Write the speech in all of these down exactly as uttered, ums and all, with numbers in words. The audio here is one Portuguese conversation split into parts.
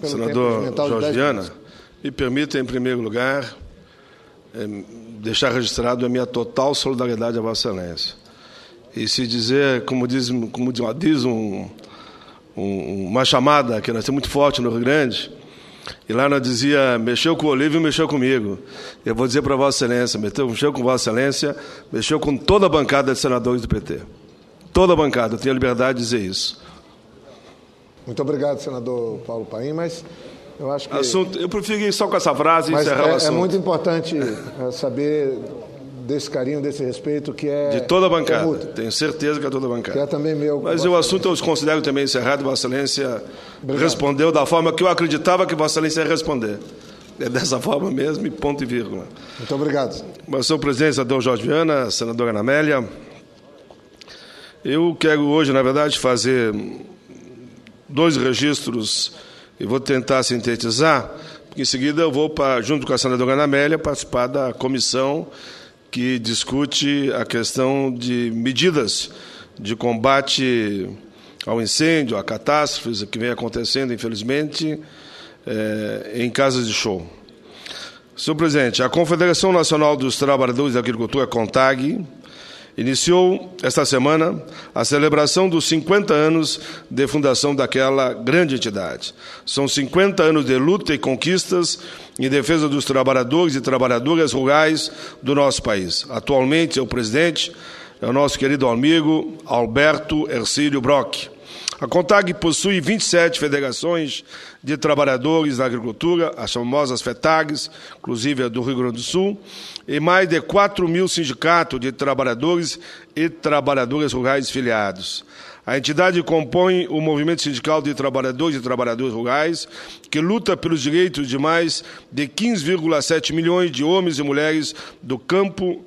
pelo Senador tempo Jorge Viana, me permita, em primeiro lugar, é, deixar registrado a minha total solidariedade a Vossa Excelência. E se dizer, como diz, como diz um, um, uma chamada que nós temos muito forte no Rio Grande, e lá nós dizia, mexeu com o Olívio e mexeu comigo. Eu vou dizer para Vossa Excelência, mexeu com Vossa Excelência, mexeu com toda a bancada de senadores do P T. Toda a bancada, eu tenho a liberdade de dizer isso. Muito obrigado, senador Paulo Paim, mas eu acho que... Assunto, eu prefiro ir só com essa frase e mas encerrar é, o assunto. É muito importante saber desse carinho, desse respeito que é... De toda a bancada, é tenho certeza que é toda a bancada. Que é também meu... Mas o assunto eu considero também encerrado, Vossa Excelência obrigado. Respondeu da forma que eu acreditava que Vossa Excelência ia responder. É dessa forma mesmo, e ponto e vírgula. Muito obrigado. Mas, senhor presidente, senador Jorge Viana, senadora Ana Amélia, eu quero hoje, na verdade, fazer dois registros e vou tentar sintetizar, porque em seguida eu vou, pra, junto com a senadora Ana Amélia, participar da comissão que discute a questão de medidas de combate ao incêndio, a catástrofes que vem acontecendo, infelizmente, é, em casas de show. Senhor presidente, a Confederação Nacional dos Trabalhadores da Agricultura, CONTAG, iniciou esta semana a celebração dos cinquenta anos de fundação daquela grande entidade. São cinquenta anos de luta e conquistas em defesa dos trabalhadores e trabalhadoras rurais do nosso país. Atualmente, o presidente é o nosso querido amigo Alberto Hercílio Brock. A CONTAG possui vinte e sete federações de trabalhadores da agricultura, as famosas FETAGs, inclusive a do Rio Grande do Sul, e mais de quatro mil sindicatos de trabalhadores e trabalhadoras rurais filiados. A entidade compõe o movimento sindical de trabalhadores e trabalhadoras rurais, que luta pelos direitos de mais de quinze vírgula sete milhões de homens e mulheres do campo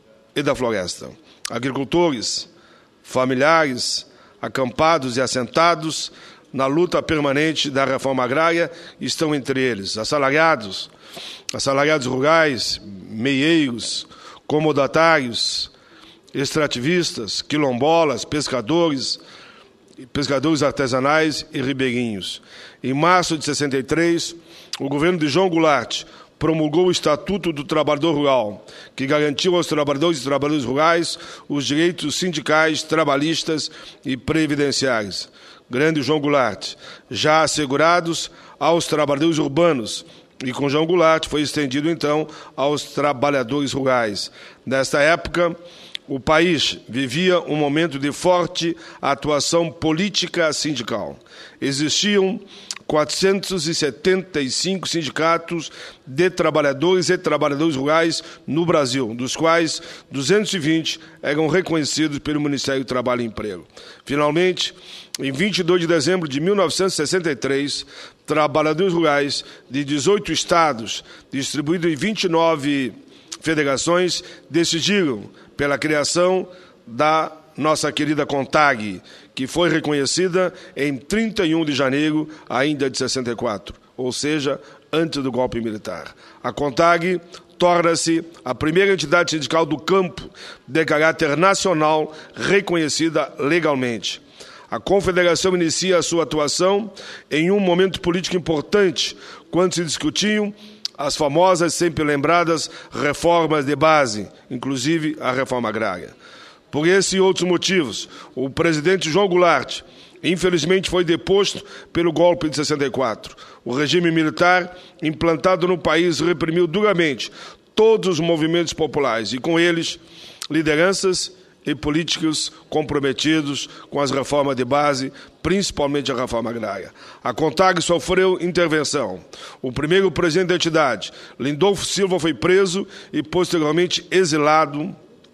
e da floresta. Agricultores, familiares, acampados e assentados na luta permanente da reforma agrária estão entre eles assalariados, assalariados rurais, meieiros, comodatários, extrativistas, quilombolas, pescadores, pescadores artesanais e ribeirinhos. Em março de sessenta e três, o governo de João Goulart promulgou o Estatuto do Trabalhador Rural, que garantiu aos trabalhadores e trabalhadoras rurais os direitos sindicais, trabalhistas e previdenciários. Grande João Goulart, já assegurados aos trabalhadores urbanos, e com João Goulart foi estendido, então, aos trabalhadores rurais. Nesta época, o país vivia um momento de forte atuação política sindical. Existiam quatrocentos e setenta e cinco sindicatos de trabalhadores e trabalhadoras rurais no Brasil, dos quais duzentos e vinte eram reconhecidos pelo Ministério do Trabalho e Emprego. Finalmente, em vinte e dois de dezembro de mil novecentos e sessenta e três, trabalhadores rurais de dezoito estados, distribuídos em vinte e nove federações, decidiram pela criação da nossa querida CONTAG, que foi reconhecida em trinta e um de janeiro ainda de sessenta e quatro, ou seja, antes do golpe militar. A CONTAG torna-se a primeira entidade sindical do campo de caráter nacional reconhecida legalmente. A Confederação inicia a sua atuação em um momento político importante, quando se discutiam as famosas, sempre lembradas, reformas de base, inclusive a reforma agrária. Por esse e outros motivos, o presidente João Goulart, infelizmente, foi deposto pelo golpe de sessenta e quatro. O regime militar, implantado no país, reprimiu duramente todos os movimentos populares e, com eles, lideranças e políticos comprometidos com as reformas de base, principalmente a reforma agrária. A CONTAG sofreu intervenção. O primeiro presidente da entidade, Lindolfo Silva, foi preso e, posteriormente, exilado,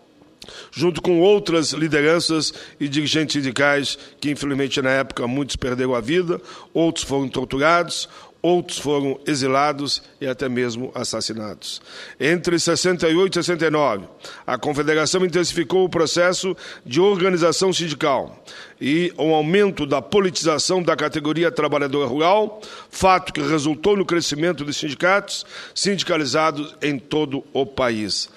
junto com outras lideranças e dirigentes sindicais que, infelizmente, na época, muitos perderam a vida, outros foram torturados, outros foram exilados e até mesmo assassinados. Entre sessenta e oito e sessenta e nove, a Confederação intensificou o processo de organização sindical e o aumento da politização da categoria trabalhadora rural, fato que resultou no crescimento de sindicatos sindicalizados em todo o país.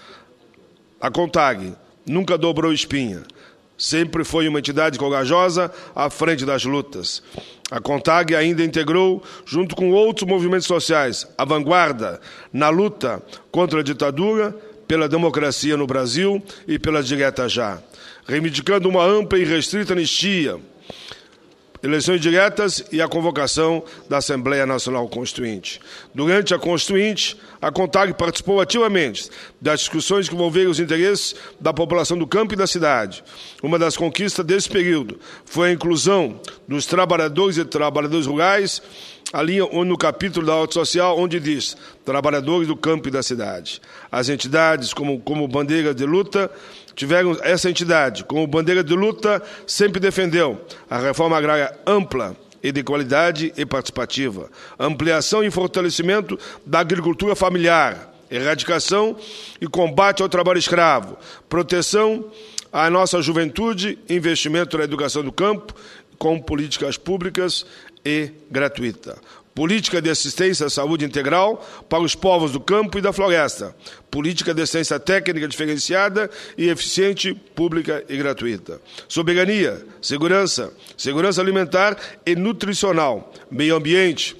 A CONTAG nunca dobrou espinha. Sempre foi uma entidade corajosa à frente das lutas. A CONTAG ainda integrou, junto com outros movimentos sociais, a vanguarda na luta contra a ditadura, pela democracia no Brasil e pela direta já, reivindicando uma ampla e restrita anistia, eleições diretas e a convocação da Assembleia Nacional Constituinte. Durante a Constituinte, a CONTAG participou ativamente das discussões que envolveram os interesses da população do campo e da cidade. Uma das conquistas desse período foi a inclusão dos trabalhadores e trabalhadoras rurais, ali no capítulo da ordem social, onde diz trabalhadores do campo e da cidade. As entidades, como, como bandeira de luta, tiveram essa entidade, como bandeira de luta, sempre defendeu a reforma agrária ampla e de qualidade e participativa, ampliação e fortalecimento da agricultura familiar, erradicação e combate ao trabalho escravo, proteção à nossa juventude, investimento na educação do campo, com políticas públicas e gratuita. Política de assistência à saúde integral para os povos do campo e da floresta. Política de assistência técnica diferenciada e eficiente, pública e gratuita. Soberania, segurança, segurança alimentar e nutricional, meio ambiente,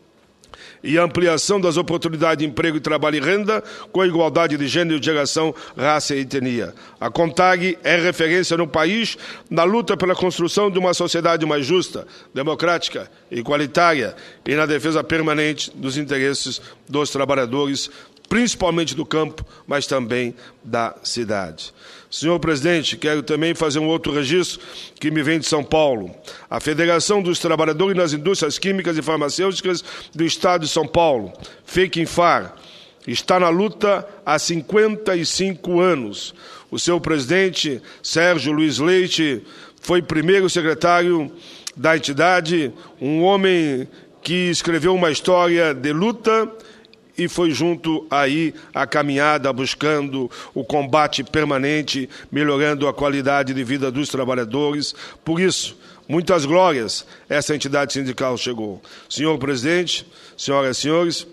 e a ampliação das oportunidades de emprego, e trabalho e renda, com a igualdade de gênero, de geração, raça e etnia. A CONTAG é referência no país na luta pela construção de uma sociedade mais justa, democrática e igualitária e na defesa permanente dos interesses dos trabalhadores, principalmente do campo, mas também da cidade. Senhor presidente, quero também fazer um outro registro que me vem de São Paulo. A Federação dos Trabalhadores nas Indústrias Químicas e Farmacêuticas do Estado de São Paulo, FEQINFAR, está na luta há cinquenta e cinco anos. O seu presidente, Sérgio Luiz Leite, foi primeiro secretário da entidade, um homem que escreveu uma história de luta e foi junto aí a caminhada buscando o combate permanente, melhorando a qualidade de vida dos trabalhadores. Por isso, muitas glórias essa entidade sindical chegou. Senhor presidente, senhoras e senhores,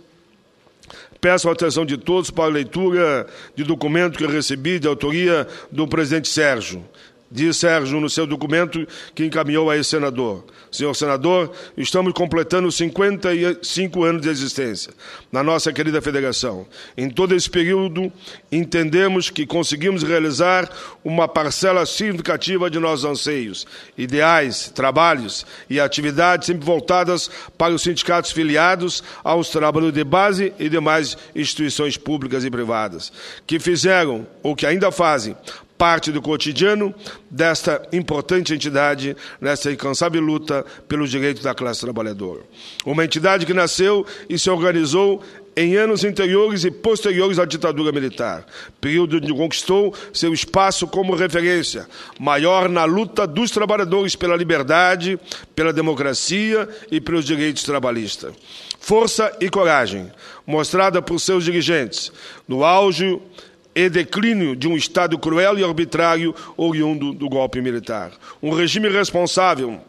peço a atenção de todos para a leitura de documento que eu recebi de autoria do presidente Sérgio. Diz Sérgio no seu documento que encaminhou a esse senador. Senhor senador, estamos completando cinquenta e cinco anos de existência na nossa querida federação. Em todo esse período, entendemos que conseguimos realizar uma parcela significativa de nossos anseios, ideais, trabalhos e atividades sempre voltadas para os sindicatos filiados aos trabalhadores de base e demais instituições públicas e privadas, que fizeram, ou que ainda fazem, parte do cotidiano desta importante entidade, nessa incansável luta pelos direitos da classe trabalhadora. Uma entidade que nasceu e se organizou em anos anteriores e posteriores à ditadura militar, período onde conquistou seu espaço como referência, maior na luta dos trabalhadores pela liberdade, pela democracia e pelos direitos trabalhistas. Força e coragem, mostrada por seus dirigentes, no auge e declínio de um Estado cruel e arbitrário oriundo do golpe militar. Um regime responsável,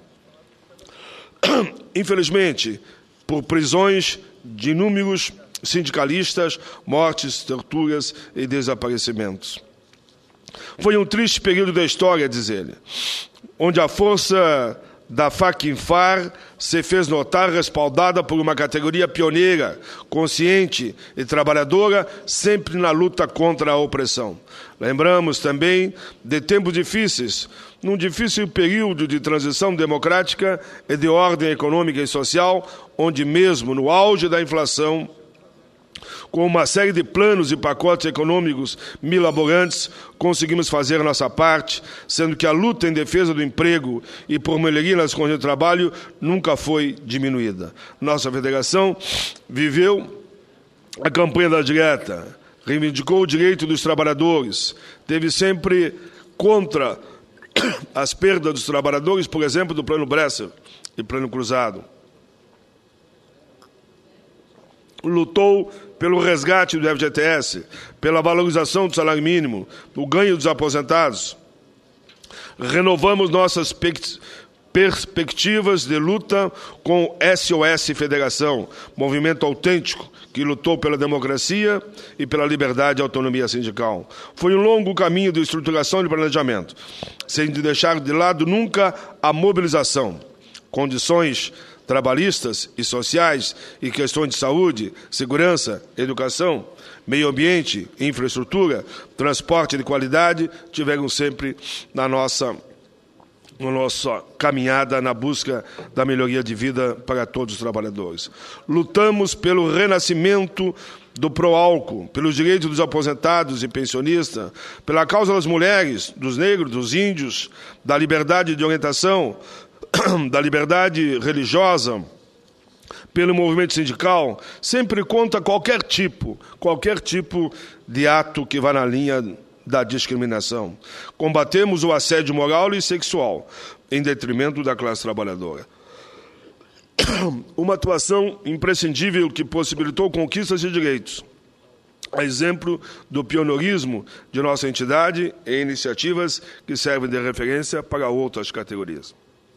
infelizmente, por prisões de inúmeros sindicalistas, mortes, torturas e desaparecimentos. Foi um triste período da história, diz ele, onde a força da FEQINFAR se fez notar, respaldada por uma categoria pioneira, consciente e trabalhadora, sempre na luta contra a opressão. Lembramos também de tempos difíceis, num difícil período de transição democrática e de ordem econômica e social, onde mesmo no auge da inflação, com uma série de planos e pacotes econômicos milaborantes, conseguimos fazer a nossa parte, sendo que a luta em defesa do emprego e por melhoria nas condições de trabalho nunca foi diminuída. Nossa federação viveu a campanha da direta, reivindicou o direito dos trabalhadores, teve sempre contra as perdas dos trabalhadores, por exemplo, do Plano Bresser e Plano Cruzado. Lutou pelo resgate do F G T S, pela valorização do salário mínimo, do ganho dos aposentados. Renovamos nossas perspectivas de luta com o S O S Federação, movimento autêntico que lutou pela democracia e pela liberdade e autonomia sindical. Foi um longo caminho de estruturação e de planejamento, sem deixar de lado nunca a mobilização, condições trabalhistas e sociais e questões de saúde, segurança, educação, meio ambiente, infraestrutura, transporte de qualidade, tiveram sempre na nossa, na nossa caminhada na busca da melhoria de vida para todos os trabalhadores. Lutamos pelo renascimento do pró-álcool, pelos direitos dos aposentados e pensionistas, pela causa das mulheres, dos negros, dos índios, da liberdade de orientação, da liberdade religiosa, pelo movimento sindical, sempre contra qualquer tipo, qualquer tipo de ato que vá na linha da discriminação. Combatemos o assédio moral e sexual, em detrimento da classe trabalhadora. Uma atuação imprescindível que possibilitou conquistas de direitos, a exemplo do pioneirismo de nossa entidade e iniciativas que servem de referência para outras categorias.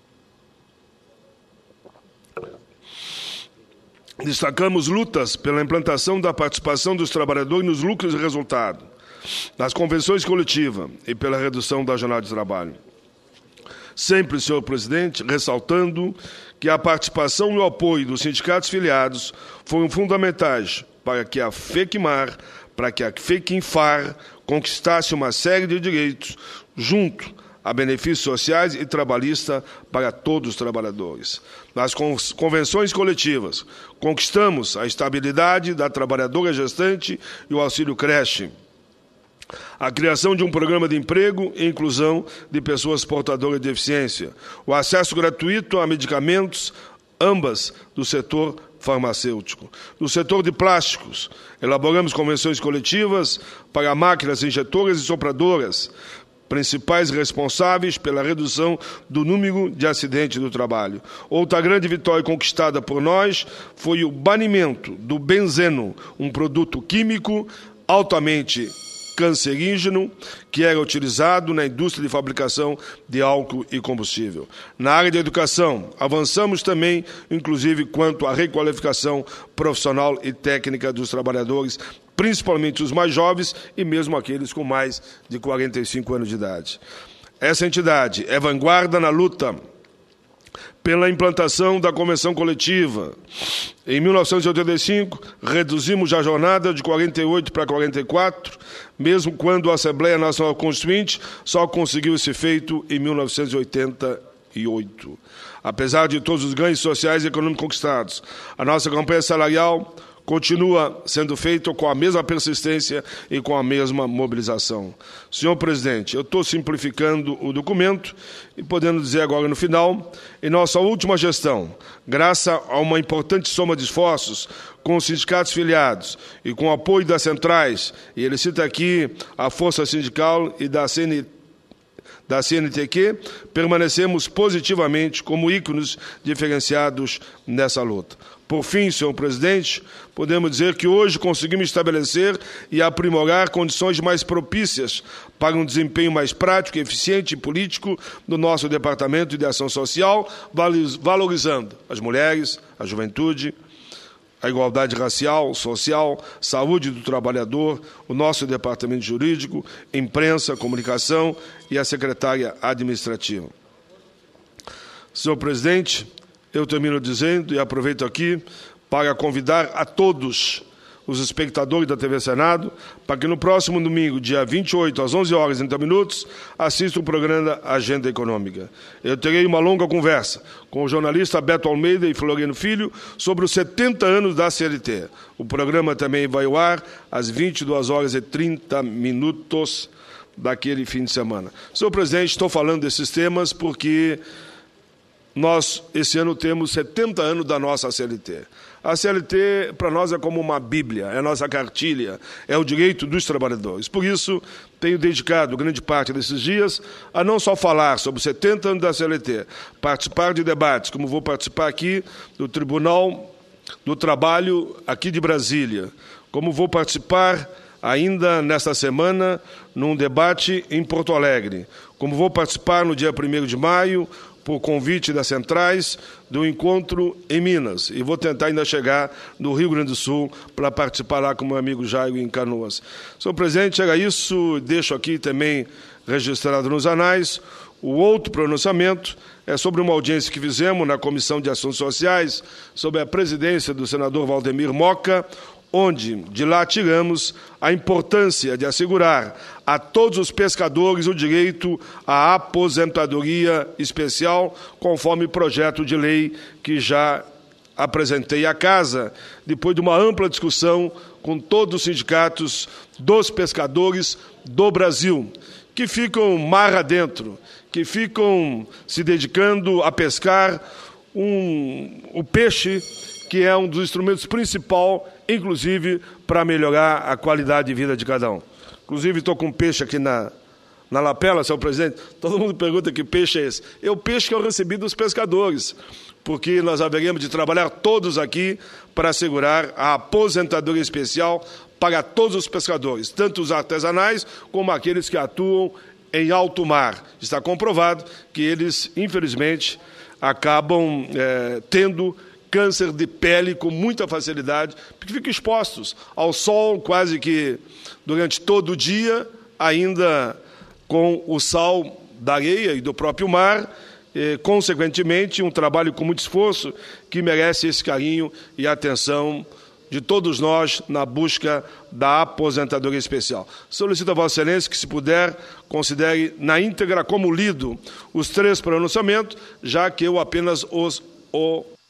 Destacamos lutas pela implantação da participação dos trabalhadores nos lucros e resultados, nas convenções coletivas e pela redução da jornada de trabalho. Sempre, senhor presidente, ressaltando que a participação e o apoio dos sindicatos filiados foram fundamentais para que a FECMAR, para que a FECINFAR conquistasse uma série de direitos junto a benefícios sociais e trabalhistas para todos os trabalhadores. Nas convenções coletivas, conquistamos a estabilidade da trabalhadora gestante e o auxílio creche, a criação de um programa de emprego e inclusão de pessoas portadoras de deficiência, o acesso gratuito a medicamentos, ambas do setor farmacêutico. No setor de plásticos, elaboramos convenções coletivas para máquinas injetoras e sopradoras, principais responsáveis pela redução do número de acidentes do trabalho. Outra grande vitória conquistada por nós foi o banimento do benzeno, um produto químico altamente cancerígeno que era utilizado na indústria de fabricação de álcool e combustível. Na área de educação, avançamos também, inclusive, quanto à requalificação profissional e técnica dos trabalhadores, principalmente os mais jovens e mesmo aqueles com mais de quarenta e cinco anos de idade. Essa entidade é vanguarda na luta pela implantação da convenção coletiva. Em mil novecentos e oitenta e cinco, reduzimos a jornada de quarenta e oito para quarenta e quatro, mesmo quando a Assembleia Nacional Constituinte só conseguiu esse feito em mil novecentos e oitenta e oito. Apesar de todos os ganhos sociais e econômicos conquistados, a nossa campanha salarial continua sendo feita com a mesma persistência e com a mesma mobilização. Senhor presidente, eu estou simplificando o documento e podendo dizer agora no final, em nossa última gestão, graças a uma importante soma de esforços com os sindicatos filiados e com o apoio das centrais, e ele cita aqui a Força Sindical e da C N T, da C N T Q, permanecemos positivamente como ícones diferenciados nessa luta. Por fim, senhor presidente, podemos dizer que hoje conseguimos estabelecer e aprimorar condições mais propícias para um desempenho mais prático, eficiente e político do nosso Departamento de Ação Social, valorizando as mulheres, a juventude, a igualdade racial, social, saúde do trabalhador, o nosso departamento jurídico, imprensa, comunicação e a secretária administrativa. Senhor presidente, eu termino dizendo e aproveito aqui para convidar a todos os espectadores da T V Senado para que no próximo domingo, dia vinte e oito, às onze horas e trinta minutos, assistam o programa Agenda Econômica. Eu terei uma longa conversa com o jornalista Beto Almeida e Floriano Filho sobre os setenta anos da C L T. O programa também vai ao ar às vinte e duas horas e trinta minutos daquele fim de semana. Senhor presidente, estou falando desses temas porque nós, esse ano, temos setenta anos da nossa C L T. A C L T, para nós, é como uma bíblia, é a nossa cartilha, é o direito dos trabalhadores. Por isso, tenho dedicado grande parte desses dias a não só falar sobre os setenta anos da C L T, participar de debates, como vou participar aqui do Tribunal do Trabalho aqui de Brasília, como vou participar ainda nesta semana num debate em Porto Alegre, como vou participar no dia primeiro de maio, por convite das centrais, do encontro em Minas. E vou tentar ainda chegar no Rio Grande do Sul para participar lá com o meu amigo Jairo em Canoas. Senhor presidente, era isso. Deixo aqui também registrado nos anais O outro pronunciamento é sobre uma audiência que fizemos na Comissão de Assuntos Sociais, sob a presidência do senador Valdemir Moca, onde de lá tiramos a importância de assegurar a todos os pescadores o direito à aposentadoria especial, conforme projeto de lei que já apresentei à Casa, depois de uma ampla discussão com todos os sindicatos dos pescadores do Brasil, que ficam mar adentro, que ficam se dedicando a pescar um, o peixe, que é um dos instrumentos principais, inclusive, para melhorar a qualidade de vida de cada um. Inclusive, estou com um peixe aqui na, na lapela, senhor presidente. Todo mundo pergunta que peixe é esse. É o peixe que eu recebi dos pescadores, porque nós haveríamos de trabalhar todos aqui para assegurar a aposentadoria especial para todos os pescadores, tanto os artesanais como aqueles que atuam em alto mar. Está comprovado que eles, infelizmente, acabam é, tendo câncer de pele com muita facilidade, porque ficam expostos ao sol quase que durante todo o dia, ainda com o sal da areia e do próprio mar, e, consequentemente, um trabalho com muito esforço que merece esse carinho e atenção de todos nós na busca da aposentadoria especial. Solicito a Vossa Excelência que, se puder, considere na íntegra como lido os três pronunciamentos, já que eu apenas os o